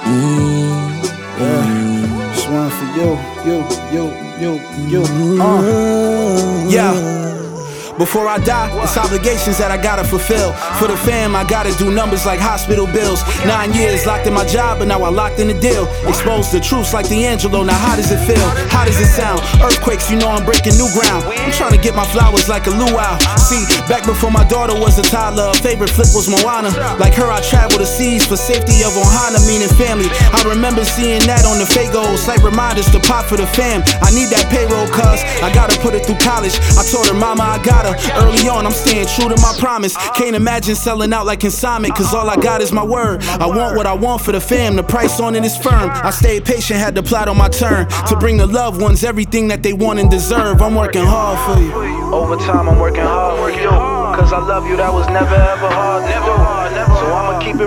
This one for you. Yeah. Before I die, it's obligations that I gotta fulfill. For the fam, I gotta do numbers like hospital bills. 9 years locked in my job, but now I locked in the deal. Exposed to truths like D'Angelo, now how does it feel? How does it sound? Earthquakes, you know I'm breaking new ground. I'm trying to get my flowers like a luau. See, back before my daughter was a toddler, her favorite flick was Moana. Like her, I travel the seas for safety of Ohana, meaning family. I remember seeing that on the Fagos, like reminders to pop for the fam. I need that payroll, cuz I gotta put it through college. I told her, mama, I got her. Early on, I'm staying true to my promise. Can't imagine selling out like consignment, cause all I got is my word. I want what I want for the fam, the price on it is firm. I stayed patient, had to plot on my turn to bring the loved ones everything that they want and deserve. I'm working hard for you. Overtime, I'm working hard for you. Cause I love you, that was never ever hard to do. So I'ma keep it